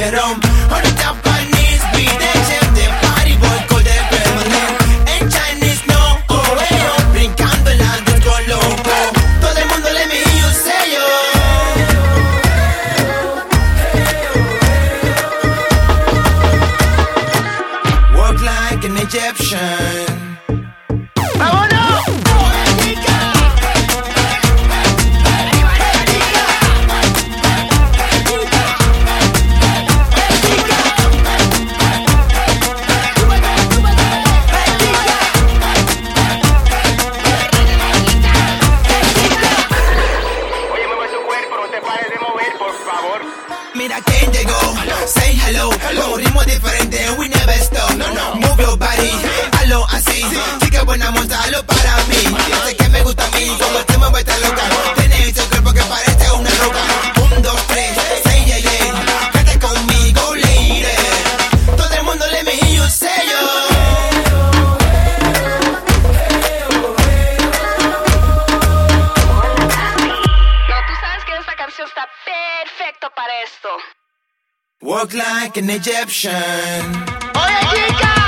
rum. On the Japanese beat, they chef the party boy called the permanent. En Chinese no, brincando en la disco loco. Todo el mundo let me hear you say yo. Walk like an Egyptian. ¡Vámonos! Mira quién llegó, say hello, con un ritmo diferente, we never stop. Move your body, hazlo así, chica buena, mostralo para mí. Dice que me gusta a mí, como te mueves esta loca. Tienes ese cuerpo que parece una roca. 1, 2, 3, say yeah yeah, canta conmigo, lady. Todo el mundo let me hear you say yo. No, tú sabes que esta canción está perfecto para esto. Walk like an Egyptian. ¡Oye, chica!